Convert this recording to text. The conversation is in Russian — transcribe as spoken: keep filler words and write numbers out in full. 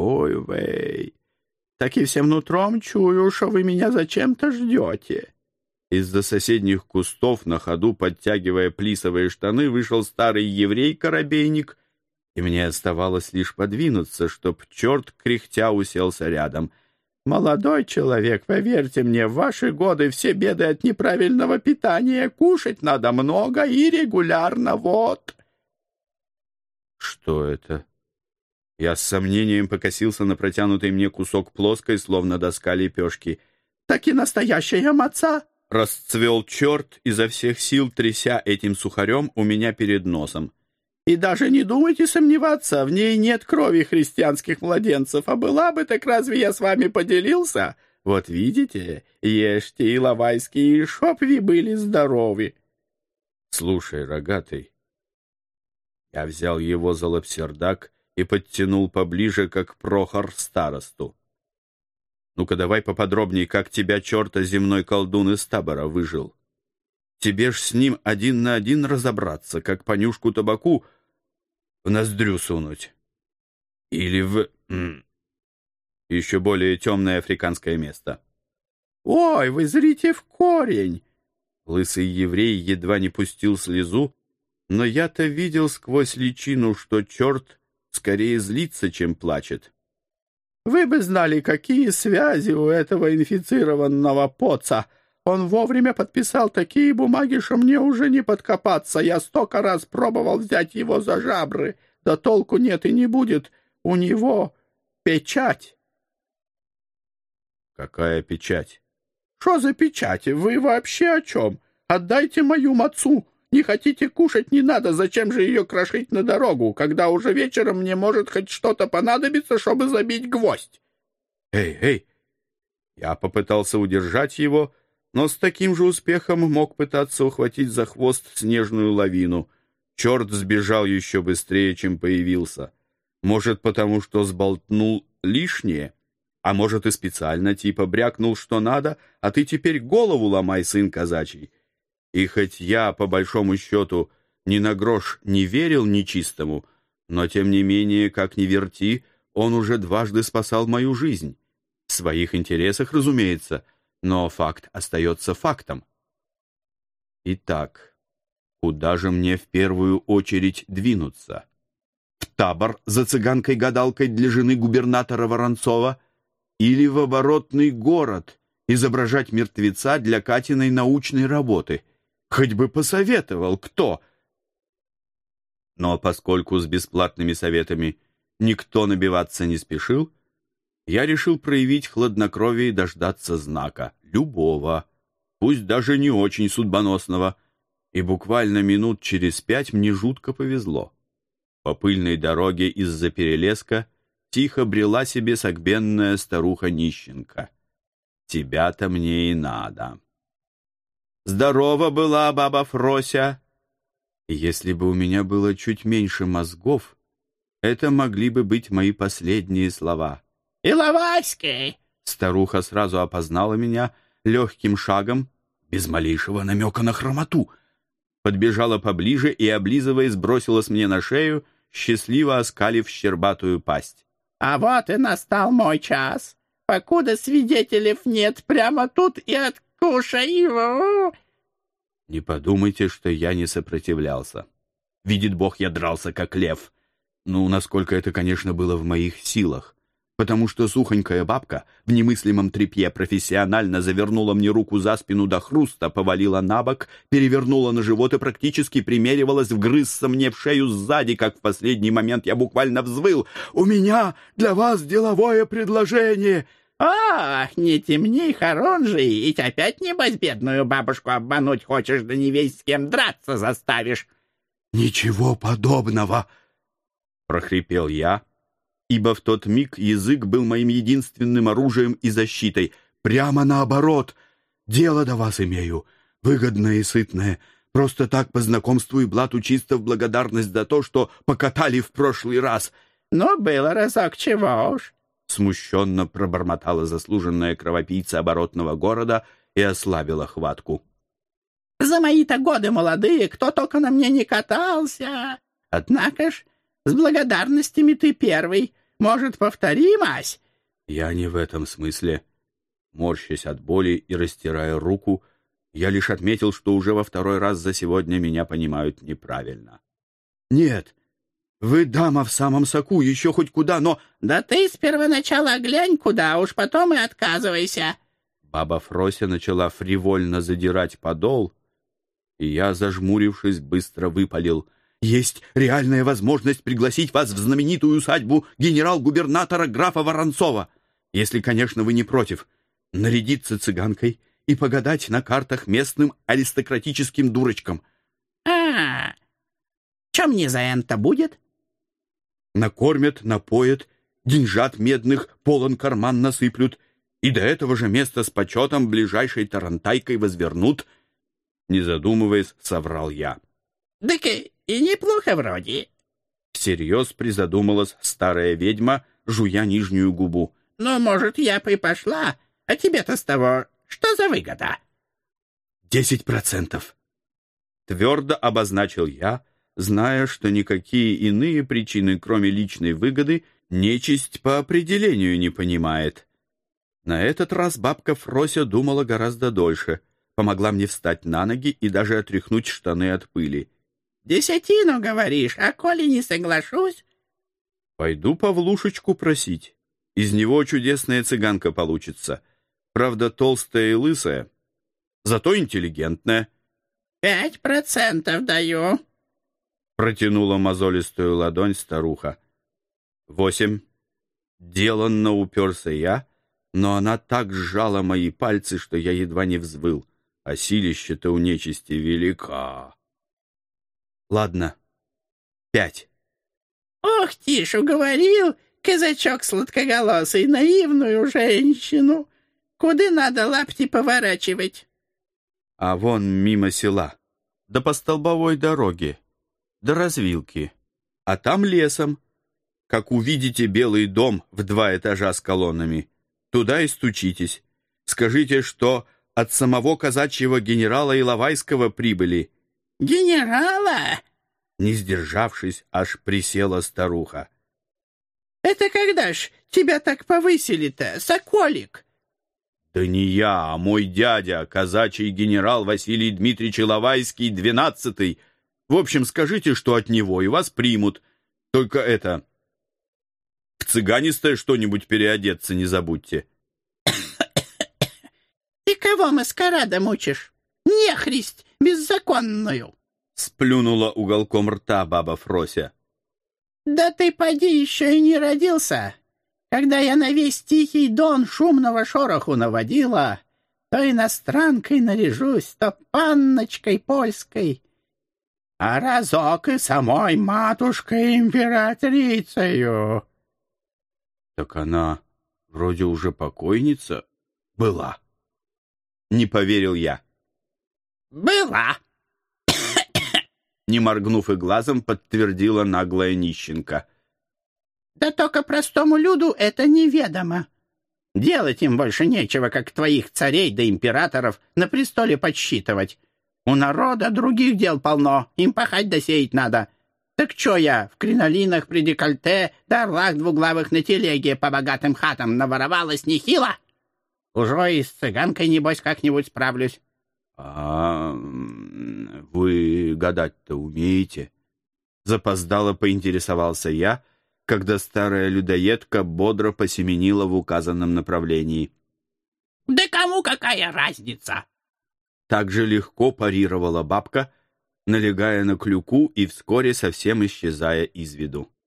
Ой, вей, так и всем нутром чую, что вы меня зачем-то ждете. Из-за соседних кустов, на ходу подтягивая плисовые штаны, вышел старый еврей-коробейник, и мне оставалось лишь подвинуться, чтоб черт кряхтя уселся рядом. «Молодой человек, поверьте мне, в ваши годы все беды от неправильного питания. Кушать надо много и регулярно, вот». «Что это?» Я с сомнением покосился на протянутый мне кусок плоской, словно доска лепешки. «Таки настоящая маца!» Расцвел черт, изо всех сил тряся этим сухарем у меня перед носом. «И даже не думайте сомневаться, в ней нет крови христианских младенцев, а была бы, так разве я с вами поделился? Вот видите, ешьте, и лавайские, и чтоб вы были здоровы». «Слушай, рогатый». Я взял его за лапсердак и подтянул поближе, как Прохор старосту. «Ну-ка давай поподробней, как тебя черта земной колдун из табора выжил. Тебе ж с ним один на один разобраться, как понюшку табаку в ноздрю сунуть. Или в м, еще более темное африканское место». «Ой, вы зрите в корень!» Лысый еврей едва не пустил слезу, но я-то видел сквозь личину, что черт скорее злится, чем плачет. «Вы бы знали, какие связи у этого инфицированного поца. Он вовремя подписал такие бумаги, что мне уже не подкопаться. Я столько раз пробовал взять его за жабры, да толку нет и не будет. У него печать». «Какая печать?» «Что за печать? Вы вообще о чем? Отдайте мою мацу. Не хотите кушать, не надо. Зачем же ее крошить на дорогу, когда уже вечером мне может хоть что-то понадобиться, чтобы забить гвоздь?» «Эй, эй!» Я попытался удержать его, но с таким же успехом мог пытаться ухватить за хвост снежную лавину. Черт сбежал еще быстрее, чем появился. Может, потому что сболтнул лишнее, а может и специально, типа брякнул, что надо, а ты теперь голову ломай, сын казачий. И хоть я, по большому счету, ни на грош не верил нечистому, но, тем не менее, как ни верти, он уже дважды спасал мою жизнь. В своих интересах, разумеется, но факт остается фактом. Итак, куда же мне в первую очередь двинуться? В табор за цыганкой-гадалкой для жены губернатора Воронцова или в оборотный город изображать мертвеца для Катиной научной работы? Хоть бы посоветовал кто. Но поскольку с бесплатными советами никто набиваться не спешил, я решил проявить хладнокровие и дождаться знака, любого, пусть даже не очень судьбоносного, и буквально минут через пять мне жутко повезло. По пыльной дороге из-за перелеска тихо брела себе согбенная старуха-нищенка. Тебя-то мне и надо. Здорова была баба Фрося. И если бы у меня было чуть меньше мозгов, это могли бы быть мои последние слова. «Иловайский!» Старуха сразу опознала меня легким шагом, без малейшего намека на хромоту. Подбежала поближе и, облизываясь, бросилась мне на шею, счастливо оскалив щербатую пасть. «А вот и настал мой час. Покуда свидетелей нет, прямо тут и откушай его!» Не подумайте, что я не сопротивлялся. Видит Бог, я дрался, как лев. Ну, насколько это, конечно, было в моих силах. Потому что сухонькая бабка в немыслимом тряпье профессионально завернула мне руку за спину до хруста, повалила на бок, перевернула на живот и практически примеривалась вгрызться мне в шею сзади, как в последний момент я буквально взвыл. «У меня для вас деловое предложение!» «Ах, не темней, Хорунжий, и опять, небось, бедную бабушку обмануть хочешь, да не весь с кем драться заставишь!» «Ничего подобного!» — прохрипел я, ибо в тот миг язык был моим единственным оружием и защитой. «Прямо наоборот! Дело до вас имею, выгодное и сытное. Просто так по знакомству и блату чисто в благодарность за то, что покатали в прошлый раз». «Ну, было разок, чего уж!» Смущенно пробормотала заслуженная кровопийца оборотного города и ослабила хватку. «За мои-то годы молодые кто только на мне не катался. Однако ж, с благодарностями ты первый. Может, повторимось?» «Я не в этом смысле». Морщась от боли и растирая руку, я лишь отметил, что уже во второй раз за сегодня меня понимают неправильно. «Нет, вы дама в самом соку, еще хоть куда, но...» «Да ты с первоначала глянь куда, уж потом и отказывайся». Баба Фрося начала фривольно задирать подол, и я, зажмурившись, быстро выпалил: «Есть реальная возможность пригласить вас в знаменитую усадьбу генерал-губернатора графа Воронцова, если, конечно, вы не против, нарядиться цыганкой и погадать на картах местным аристократическим дурочкам». «А, что мне за это будет?» «Накормят, напоят, деньжат медных полон карман насыплют, и до этого же места с почетом ближайшей тарантайкой возвернут». Не задумываясь, соврал я. «Так и, и неплохо вроде». Всерьез призадумалась старая ведьма, жуя нижнюю губу. «Ну, может, я бы и пошла, а тебе-то с того что за выгода?» «Десять процентов». Твердо обозначил я, зная, что никакие иные причины, кроме личной выгоды, нечисть по определению не понимает. На этот раз бабка Фрося думала гораздо дольше, помогла мне встать на ноги и даже отряхнуть штаны от пыли. «Десятину, говоришь, а коли не соглашусь?» «Пойду Павлушечку просить. Из него чудесная цыганка получится. Правда, толстая и лысая, зато интеллигентная». «Пять процентов даю», — протянула мозолистую ладонь старуха. «Восемь». Деланно уперся я, но она так сжала мои пальцы, что я едва не взвыл. А силище-то у нечисти велика. «Ладно, пять». «Ох ты ж, уговорил, казачок сладкоголосый, наивную женщину. Куда надо лапти поворачивать?» «А вон мимо села, да по столбовой дороге, до развилки, а там лесом. Как увидите белый дом в два этажа с колоннами, туда и стучитесь. Скажите, что от самого казачьего генерала Иловайского прибыли». «Генерала?» Не сдержавшись, аж присела старуха. «Это когда ж тебя так повысили-то, соколик?» «Да не я, а мой дядя, казачий генерал Василий Дмитриевич Иловайский, двенадцатый. В общем, скажите, что от него, и вас примут. Только это... в цыганистое что-нибудь переодеться не забудьте». «Ты кого маскарадом учишь? Нехристь беззаконную!» Сплюнула уголком рта баба Фрося. «Да ты поди еще и не родился. Когда я на весь Тихий Дон шумного шороху наводила, то иностранкой наряжусь, то панночкой польской, а разок и самой матушкой-императрицею». «Так она вроде уже покойница была». Не поверил я. «Была». Не моргнув и глазом, подтвердила наглая нищенка. «Да только простому люду это неведомо. Делать им больше нечего, как твоих царей да императоров на престоле подсчитывать. У народа других дел полно, им пахать да сеять надо. Так чё я в кринолинах при декольте да орлах двуглавых на телеге по богатым хатам наворовалась нехило? Уже и с цыганкой, небось, как-нибудь справлюсь». «А вы гадать-то умеете?» Запоздало поинтересовался я, когда старая людоедка бодро посеменила в указанном направлении. «Да кому какая разница?» Так же легко парировала бабка, налегая на клюку и вскоре совсем исчезая из виду.